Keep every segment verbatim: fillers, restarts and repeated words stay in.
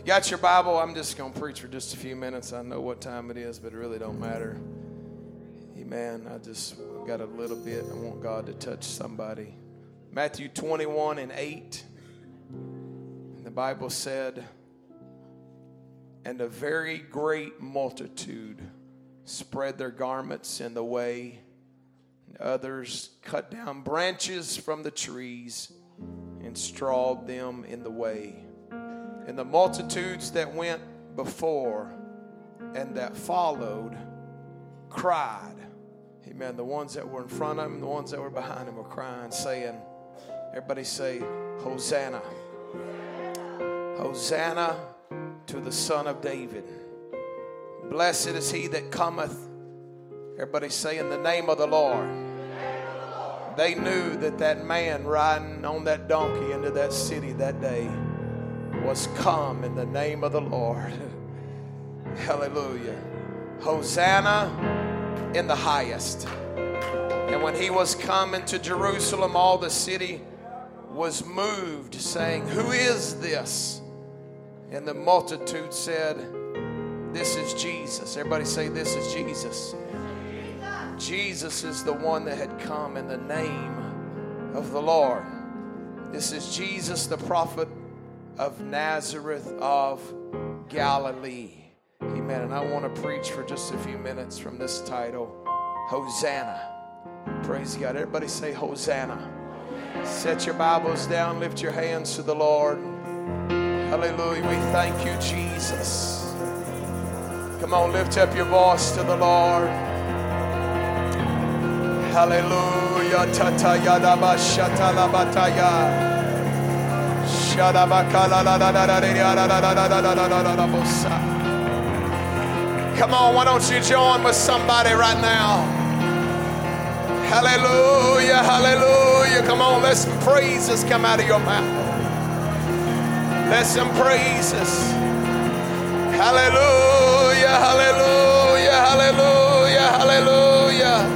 You got your Bible? I'm just going to preach for just a few minutes. I know what time it is, but it really don't matter. Amen. I just got a little bit. I want God to touch somebody. Matthew twenty-one and eight. The Bible said, and a very great multitude spread their garments in the way. And others cut down branches from the trees and strawed them in the way. And the multitudes that went before and that followed cried. Amen. The ones that were in front of him, the ones that were behind him were crying, saying, everybody say, Hosanna. Hosanna to the Son of David. Blessed is he that cometh. Everybody say, in the name of the Lord. They knew that that man riding on that donkey into that city that day was come in the name of the Lord. Hallelujah. Hosanna in the highest. And when he was come into Jerusalem, all the city was moved, saying, who is this? And the multitude said, this is Jesus. Everybody say, this is Jesus. Jesus is the one that had come in the name of the Lord. This is Jesus, the prophet of Nazareth of Galilee. Amen. And I want to preach for just a few minutes from this title, Hosanna. Praise God. Everybody say Hosanna. Set your Bibles down. Lift your hands to the Lord. Hallelujah. We thank you, Jesus. Come on, lift up your voice to the Lord. Hallelujah. Tata yadaba shatala bataya. Come on, why don't you join with somebody right now? Hallelujah, hallelujah. Come on, let some praises come out of your mouth. Let some praises. Hallelujah, hallelujah, hallelujah, hallelujah.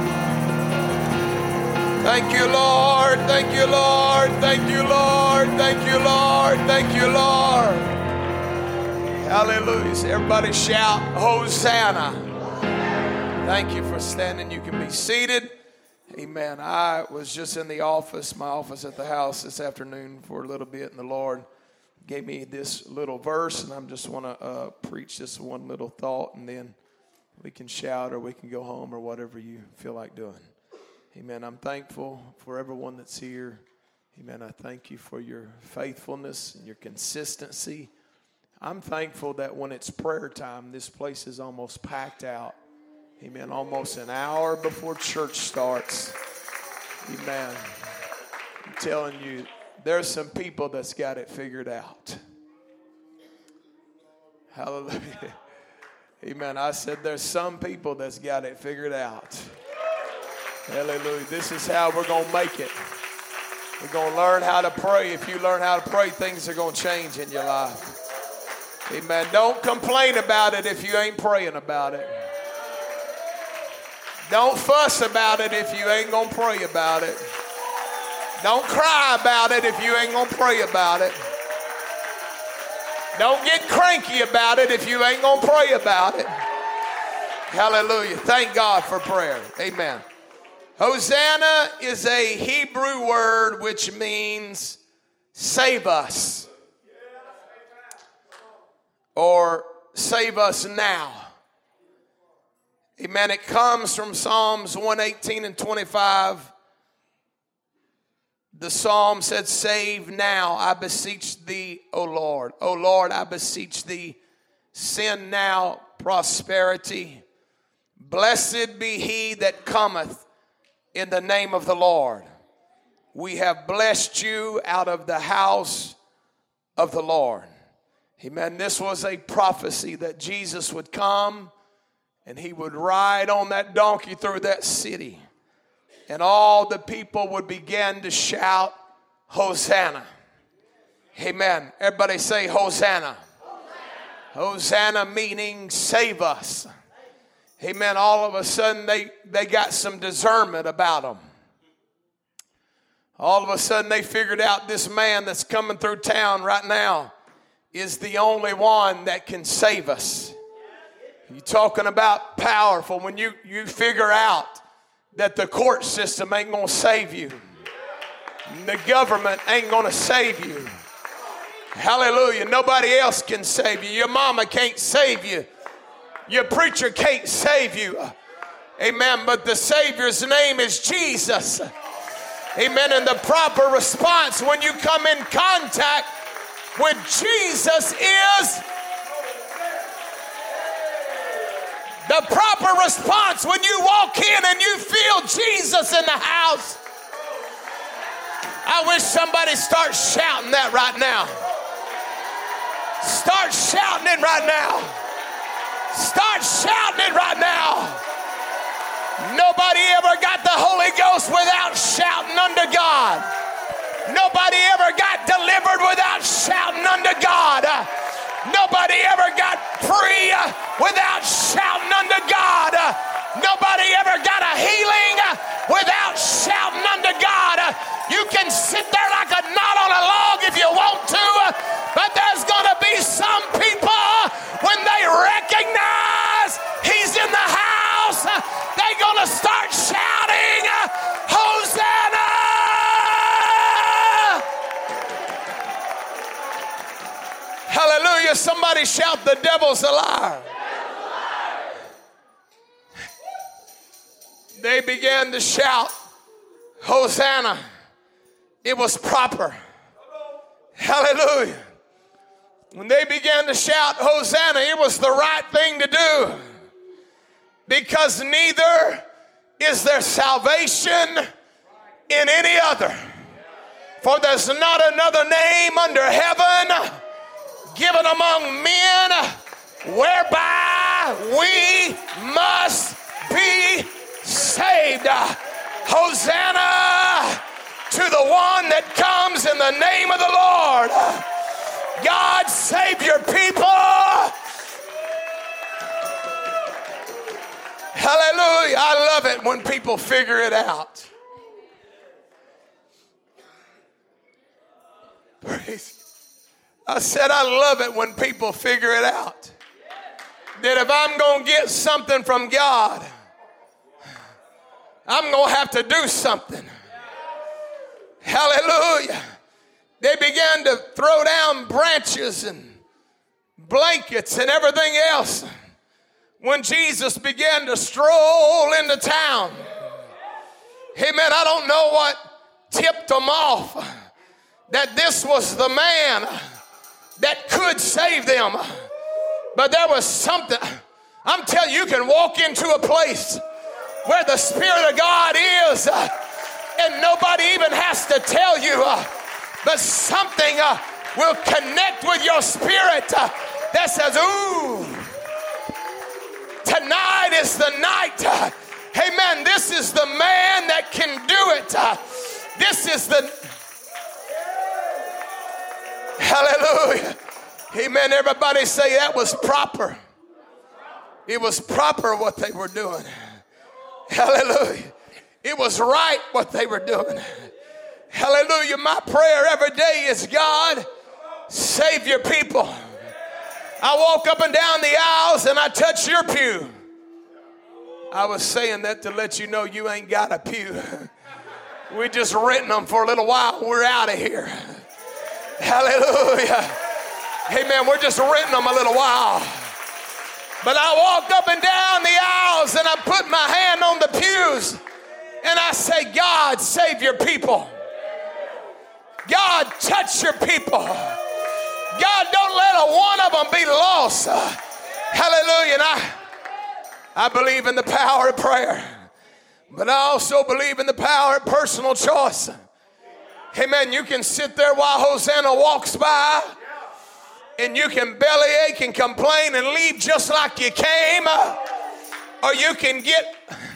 Thank you, Lord. Thank you, Lord. Thank you, Lord. Thank you, Lord. Thank you, Lord. Hallelujah. So everybody shout, Hosanna. Thank you for standing. You can be seated. Amen. I was just in the office, my office at the house this afternoon for a little bit, and the Lord gave me this little verse, and I just want to uh, preach this one little thought, and then we can shout or we can go home or whatever you feel like doing. Amen. I'm thankful for everyone that's here. Amen. I thank you for your faithfulness and your consistency. I'm thankful that when it's prayer time, this place is almost packed out. Amen. Almost an hour before church starts. Amen. I'm telling you, there's some people that's got it figured out. Hallelujah. Amen. I said there's some people that's got it figured out. Hallelujah. This is how we're going to make it. We're going to learn how to pray. If you learn how to pray, things are going to change in your life. Amen. Don't complain about it if you ain't praying about it. Don't fuss about it if you ain't going to pray about it. Don't cry about it if you ain't going to pray about it. Don't get cranky about it if you ain't going to pray about it. Hallelujah. Thank God for prayer. Amen. Hosanna is a Hebrew word which means save us or save us now. Amen. It comes from Psalms one eighteen and twenty-five. The psalm said, save now, I beseech thee, O Lord. O Lord, I beseech thee, send now prosperity. Blessed be he that cometh in the name of the Lord. We have blessed you out of the house of the Lord. Amen. This was a prophecy that Jesus would come and he would ride on that donkey through that city. And all the people would begin to shout, Hosanna. Amen. Everybody say Hosanna. Hosanna, Hosanna meaning save us. Amen. All of a sudden they, they got some discernment about them. All of a sudden they figured out this man that's coming through town right now is the only one that can save us. You're talking about powerful when you, you figure out that the court system ain't going to save you. The government ain't going to save you. Hallelujah. Nobody else can save you. Your mama can't save you. Your preacher can't save you. Amen. But the Savior's name is Jesus. Amen. And the proper response when you come in contact with Jesus is the proper response when you walk in and you feel Jesus in the house. I wish somebody starts shouting that right now. Start shouting it right now. Start shouting it right now. Nobody ever got the Holy Ghost without shouting unto God. Nobody ever got delivered without shouting unto God. Nobody ever got free without shouting unto God. Nobody ever got a healing without shouting unto God. You can sit there like a knot on a log if you want to, but there's going to be some people when they recognize He's in the house, they're going to start shouting, Hosanna! Hallelujah. Somebody shout, the devil's a liar. They began to shout, Hosanna. It was proper. Hallelujah. When they began to shout Hosanna, it was the right thing to do. Because neither is there salvation in any other. For there's not another name under heaven given among men whereby we must be saved. Hosanna to the one that comes in the name of the Lord. God, save your people. Hallelujah. I love it when people figure it out. Praise. I said I love it when people figure it out. That if I'm going to get something from God, I'm going to have to do something. Hallelujah. They began to throw down branches and blankets and everything else when Jesus began to stroll into town. Amen. I don't know what tipped them off that this was the man that could save them. But there was something. I'm telling you, you can walk into a place where the Spirit of God is, uh, and nobody even has to tell you, uh, but something uh, will connect with your spirit uh, that says, ooh, tonight is the night. Uh, amen. This is the man that can do it. Uh, this is the... Hallelujah. Amen. Everybody say that was proper. It was proper what they were doing. Hallelujah. It was right what they were doing. Hallelujah. My prayer every day is, God, save your people. I walk up and down the aisles and I touch your pew. I was saying that to let you know you ain't got a pew. We're just renting them for a little while. We're out of here. Hallelujah. Amen. We're just renting them a little while. But I walk up and down the aisles and I put my hand on the pews and I say, God, save your people. God, touch your people. God, don't let a one of them be lost. Hallelujah. And I, I believe in the power of prayer, but I also believe in the power of personal choice. Amen. You can sit there while Hosanna walks by and you can bellyache and complain and leave just like you came, or you can get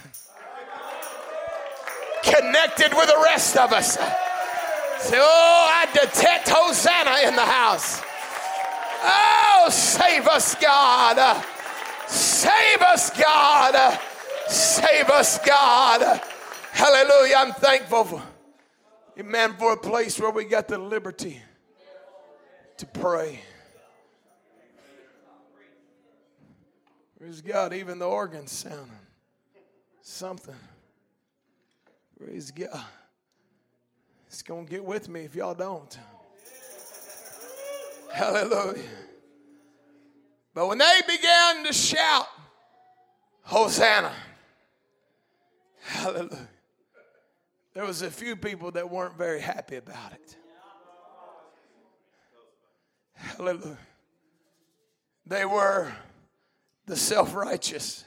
connected with the rest of us. Say, oh, I detect Hosanna in the house. Oh, save us, God. Save us, God. Save us, God. Hallelujah. I'm thankful for, amen, for a place where we got the liberty to pray. Praise God, even the organ's sounding something. Praise God. It's going to get with me if y'all don't. Hallelujah. But when they began to shout, Hosanna, hallelujah, there was a few people that weren't very happy about it. Hallelujah. They were the self-righteous.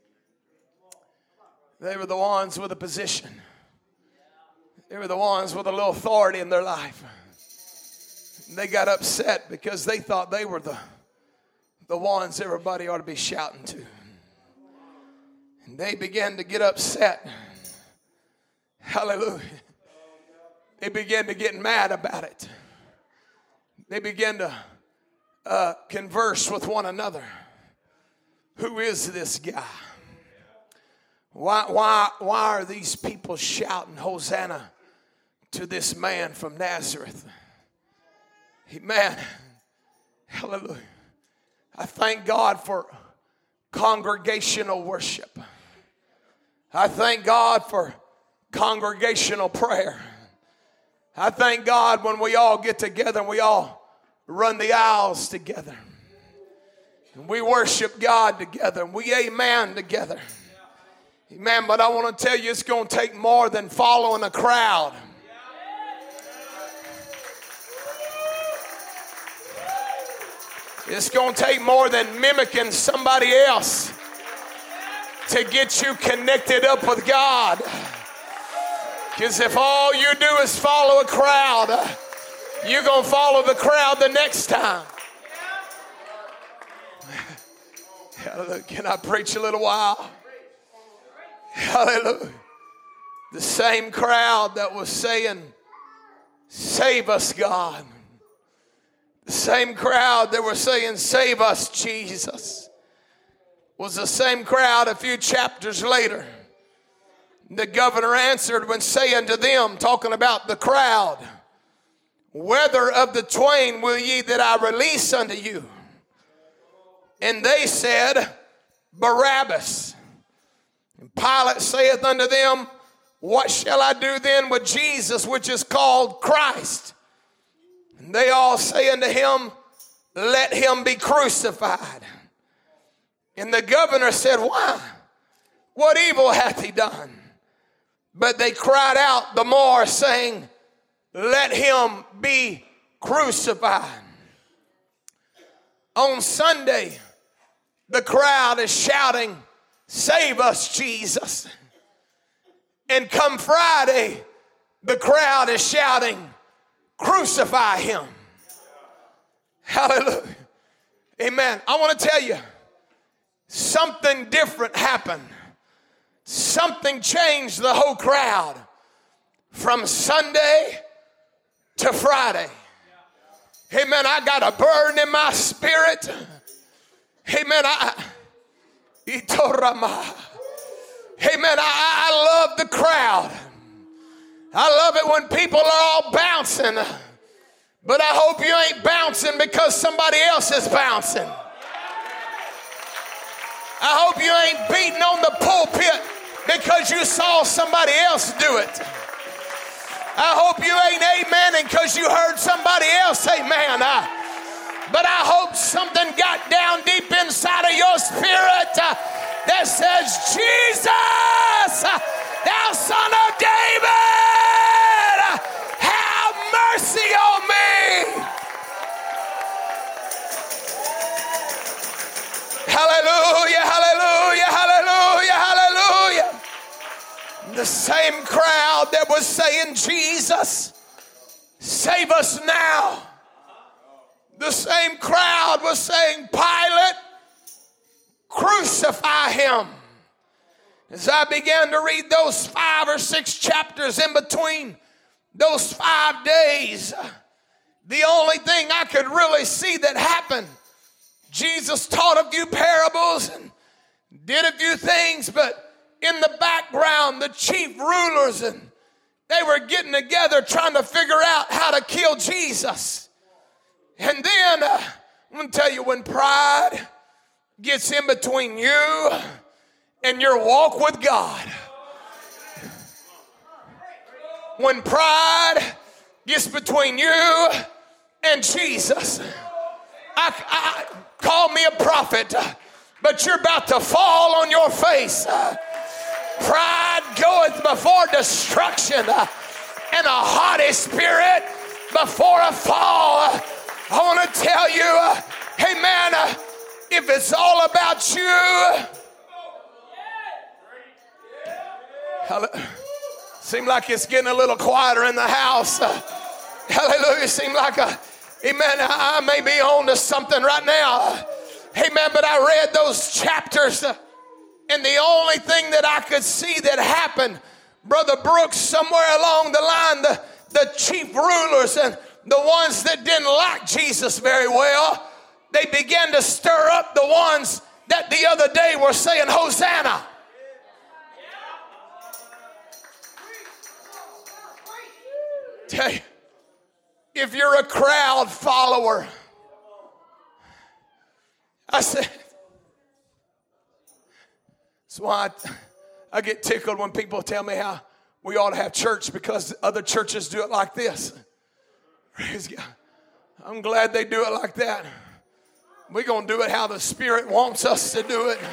They were the ones with a position. They were the ones with a little authority in their life. They got upset because they thought they were the, the ones everybody ought to be shouting to. And they began to get upset. Hallelujah. They began to get mad about it. They began to uh, converse with one another. Who is this guy? Why, why, why are these people shouting Hosanna to this man from Nazareth? Amen. Hallelujah. I thank God for congregational worship. I thank God for congregational prayer. I thank God when we all get together and we all run the aisles together. And we worship God together and we amen together. Amen. But I want to tell you, it's going to take more than following a crowd. It's going to take more than mimicking somebody else to get you connected up with God. Because if all you do is follow a crowd, you're going to follow the crowd the next time. Hallelujah. Can I preach a little while? Hallelujah. The same crowd that was saying, save us, God. The same crowd that were saying, save us, Jesus, was the same crowd a few chapters later. The governor answered when saying to them, talking about the crowd, whether of the twain will ye that I release unto you? And they said, Barabbas. And Pilate saith unto them, what shall I do then with Jesus, which is called Christ? And they all say unto him, let him be crucified. And the governor said, why? What evil hath he done? But they cried out the more, saying, let him be crucified. On Sunday, the crowd is shouting, save us, Jesus. And come Friday, the crowd is shouting, crucify him. Hallelujah. Amen. I want to tell you, something different happened. Something changed the whole crowd from Sunday to Friday. Amen. I got a burden in my spirit. Amen. I, Amen. I, I love the crowd. I love it when people are all bouncing. But I hope you ain't bouncing because somebody else is bouncing. I hope you ain't beating on the pulpit because you saw somebody else do it. I hope you ain't amening because you heard somebody else amen. I, but I hope something got down deep inside of your spirit uh, that says, Jesus, uh, thou son of David, uh, have mercy on me. Hallelujah, hallelujah, hallelujah, hallelujah. The same crowd that was saying, Jesus, save us now. The same crowd was saying, Pilate, crucify him. As I began to read those five or six chapters in between those five days, the only thing I could really see that happened, Jesus taught a few parables and did a few things, but in the background, the chief rulers, and they were getting together trying to figure out how to kill Jesus. And then, uh, I'm going to tell you, when pride gets in between you and your walk with God, when pride gets between you and Jesus, I, I call me a prophet, but you're about to fall on your face. Pride goeth before destruction, and a haughty spirit before a fall. I want to tell you, hey man, if it's all about you, seem like it's getting a little quieter in the house. Hallelujah. Seem like a, amen, I may be on to something right now. Amen. But I read those chapters, and the only thing that I could see that happened, Brother Brooks, somewhere along the line, the, the chief rulers and the ones that didn't like Jesus very well, they began to stir up the ones that the other day were saying, Hosanna. Tell you, if you're a crowd follower, I said, that's why I, I get tickled when people tell me how we ought to have church because other churches do it like this. Praise God. I'm glad they do it like that. We're going to do it how the Spirit wants us to do it.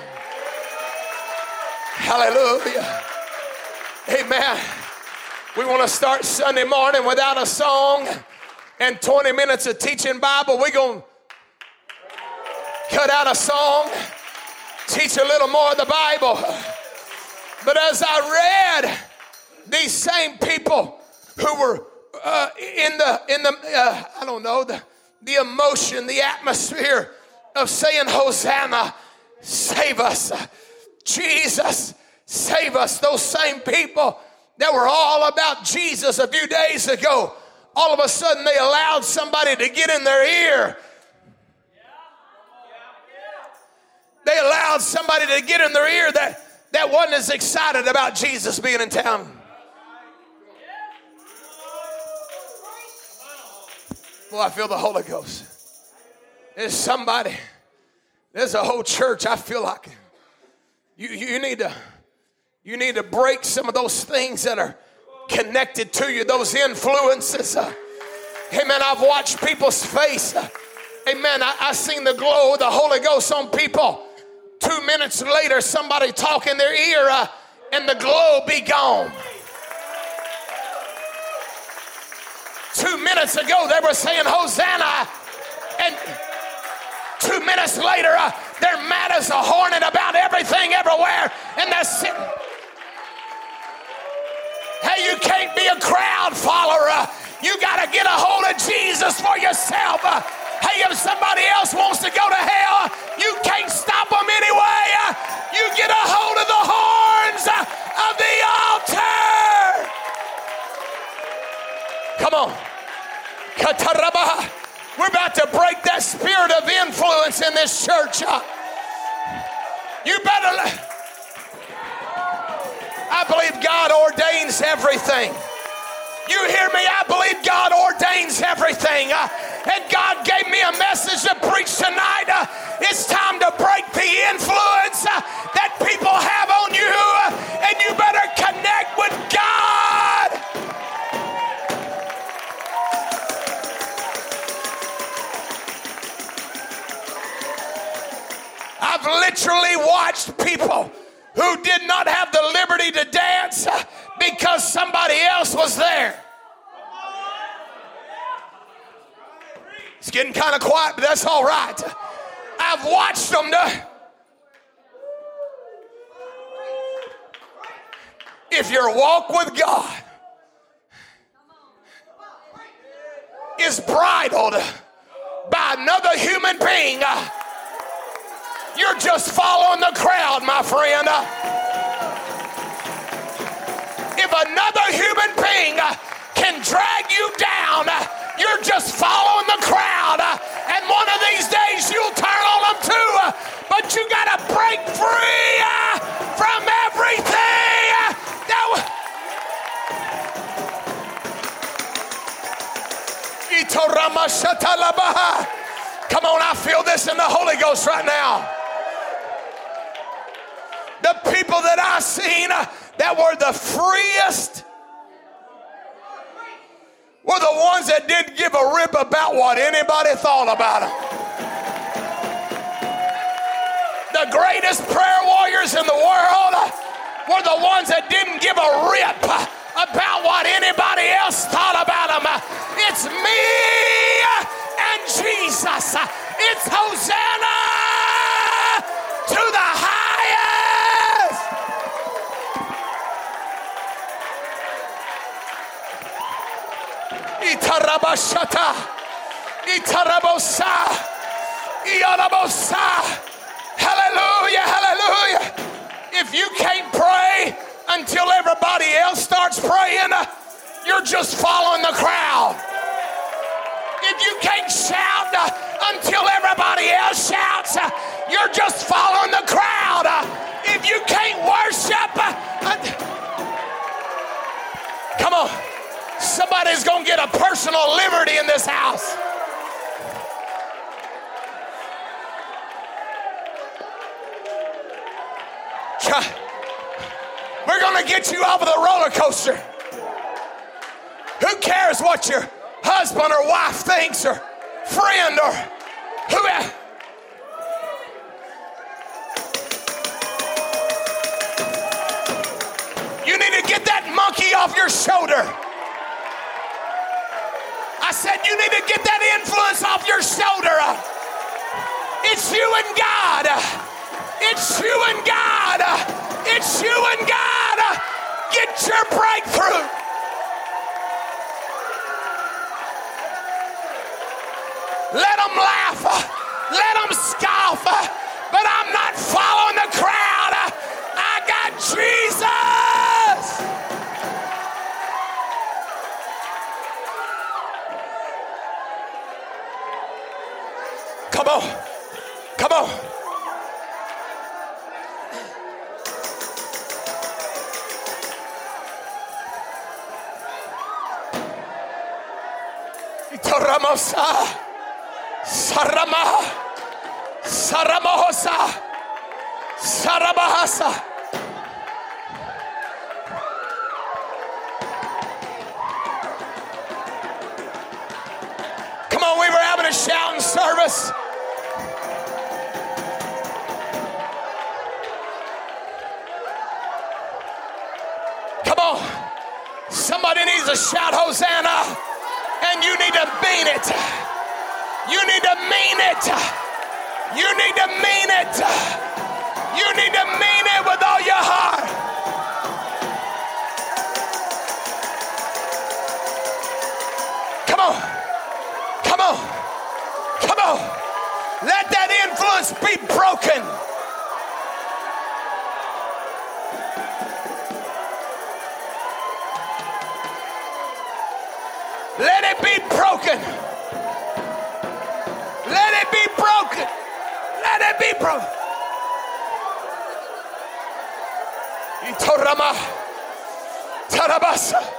Hallelujah. Amen. We want to start Sunday morning without a song and twenty minutes of teaching Bible. We're going to cut out a song, teach a little more of the Bible. But as I read these same people who were uh, in the, in the uh, I don't know, the, the emotion, the atmosphere of saying, Hosanna, save us. Jesus, save us. Those same people that were all about Jesus a few days ago, all of a sudden they allowed somebody to get in their ear. They allowed somebody to get in their ear that, that wasn't as excited about Jesus being in town. Well, I feel the Holy Ghost. There's somebody, there's a whole church, I feel like you, you need to you need to break some of those things that are connected to you, those influences. Uh, amen. I've watched people's face. Uh, amen. I, I seen the glow of the Holy Ghost on people. Two minutes later, somebody talk in their ear uh, and the glow be gone. Two minutes ago, they were saying Hosanna, and two minutes later, uh, they're mad as a hornet about everything everywhere, and they're sitting. Hey, you can't be a crowd follower. Uh, you got to get a hold of Jesus for yourself. Uh, hey, if somebody else wants to go to hell, you can't stop them anyway. Uh, you get a hold of the horns uh, of the altar. Come on. We're about to break that spirit of influence in this church. Uh, you better... I believe God ordains everything. You hear me? I believe God ordains everything. Uh, and God gave me a message to preach tonight. Uh, it's time to break the influence uh, that people have on you. Uh, and you better connect with God. I've literally watched people who did not have the liberty to dance because somebody else was there. It's getting kind of quiet, but that's all right. I've watched them to, if your walk with God is bridled by another human being, you're just following the crowd, my friend. If another human being can drag you down, you're just following the crowd. And one of these days you'll turn on them too. But you got to break free from everything that was... Come on, I feel this in the Holy Ghost right now. The people that I seen uh, that were the freest were the ones that didn't give a rip about what anybody thought about them. The greatest prayer warriors in the world uh, were the ones that didn't give a rip uh, about what anybody else thought about them. Uh, it's me and Jesus. Uh, it's Hosanna to the highest. Itarabashata, Itarabosa, Iarabosa. Hallelujah, hallelujah. If you can't pray until everybody else starts praying, you're just following the crowd. If you can't shout until everybody else shouts, you're just following the crowd. If you can't worship, come on, somebody's gonna get a personal liberty in this house. We're gonna get you off of the roller coaster. Who cares what your husband or wife thinks or friend or whoever? You need to get that monkey off your shoulder. I said you need to get that influence off your shoulder. It's you and God. It's you and God. It's you and God. Get your breakthrough. Let them laugh. Let them scoff. But I'm not following the crowd. I got Jesus. Come on. Come on. Ramosa, Sarama, Saramahosa, Sarabahasa. Come on, we were having a shouting service. Come on, somebody needs to shout Hosanna. And you need to mean it. You need to mean it. You need to mean it. You need to mean it with all your heart. Come on. Come on. Come on. Let that influence be broken. Let it be broken. Let it be broken. Let it be broken. Itorama Tarabasa.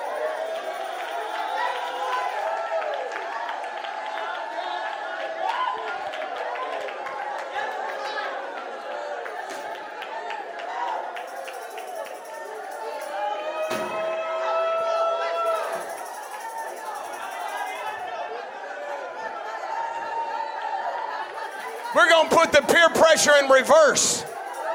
We're going to put the peer pressure in reverse.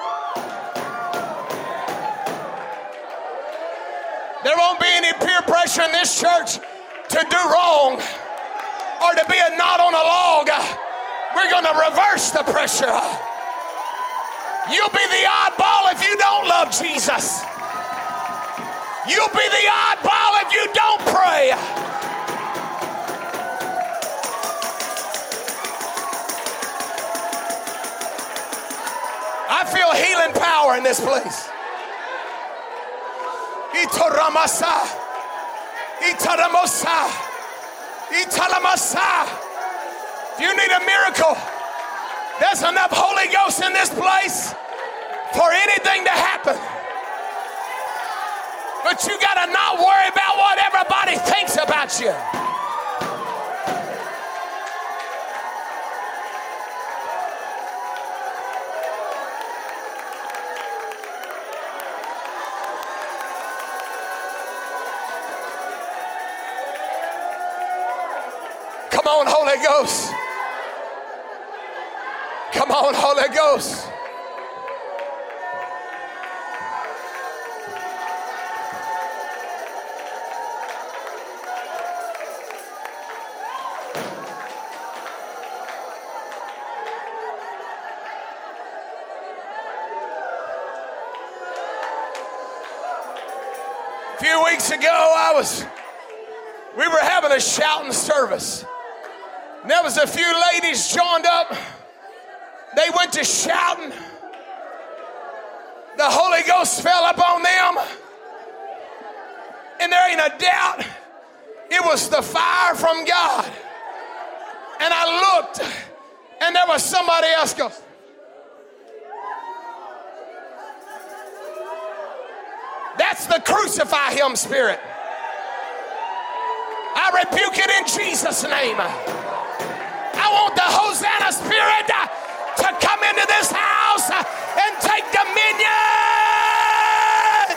There won't be any peer pressure in this church to do wrong or to be a knot on a log. We're going to reverse the pressure. You'll be the oddball if you don't love Jesus. You'll be the oddball if you don't pray. I feel healing power in this place. Itoramasa, Itaramosa, Italamasa. If you need a miracle, there's enough Holy Ghost in this place for anything to happen. But you gotta not worry about what everybody thinks about you. on, Holy Ghost. Come on, Holy Ghost. A few weeks ago, I was, we were having a shouting service. And there was a few ladies joined up. They went to shouting. The Holy Ghost fell upon them. And there ain't a doubt it was the fire from God. And I looked, and there was somebody else go. That's the crucify him spirit. I rebuke it in Jesus' name. I want the Hosanna spirit to come into this house and take dominion.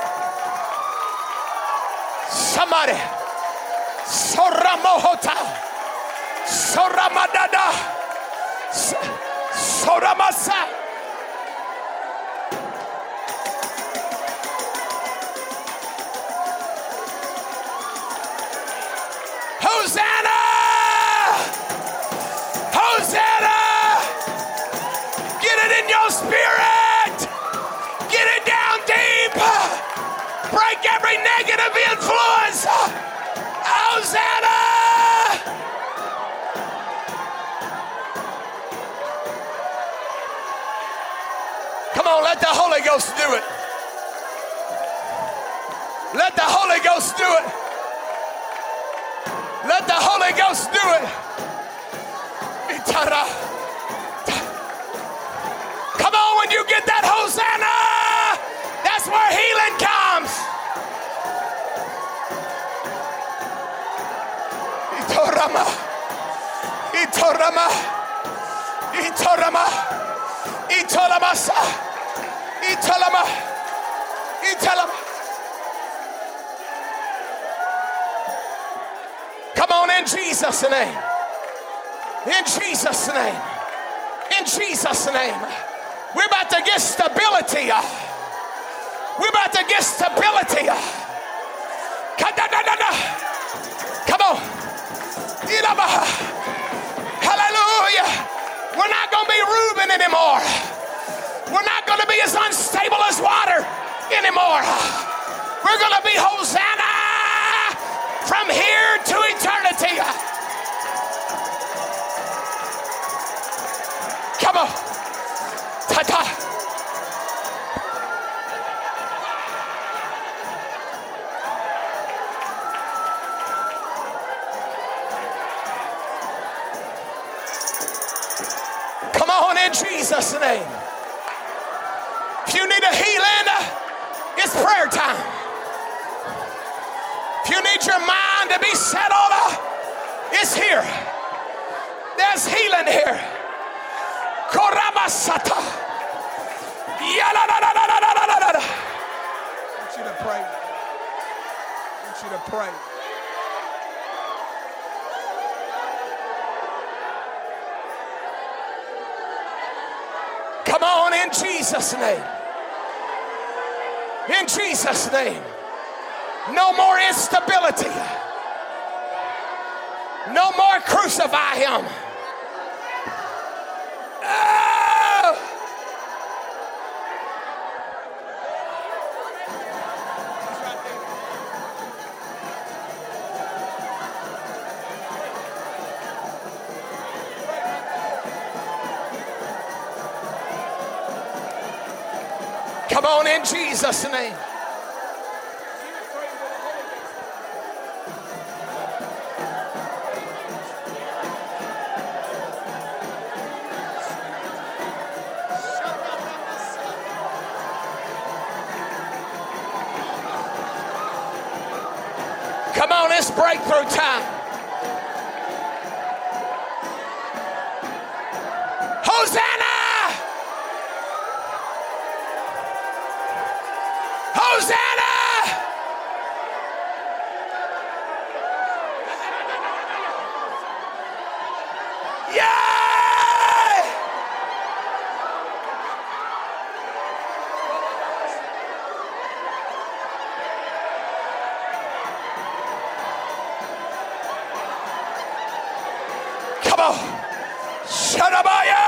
Somebody. Soramohota. Soramadada. Soramasa. Hosanna! Hosanna! Get it in your spirit! Get it down deep! Break every negative influence! Hosanna! Come on, let the Holy Ghost do it. Let the Holy Ghost do it. Let the Holy Ghost do it. Come on, when you get that Hosanna, that's where healing comes. Itorama. Itorama. Itorama. Itolamasa. Itolama. Itolama. Come on, in Jesus' name. In Jesus' name. In Jesus' name. We're about to get stability. We're about to get stability. Come on. Hallelujah. We're not going to be Reuben anymore. We're not going to be as unstable as water anymore. We're going to be Hosanna from here to eternity. Come on. Ta-ta. Come on, in Jesus' name. If you need a healing, it's prayer time. If you need your mind to be settled, it's here. There's healing here. Korabasata. Yalalalalalala. I want you to pray. I want you to pray. Come on, in Jesus' name. In Jesus' name. No more instability. No more crucify him. Oh. Come on, in Jesus' name. Come on, it's breakthrough time. Hosanna! Hosanna! Rabaya.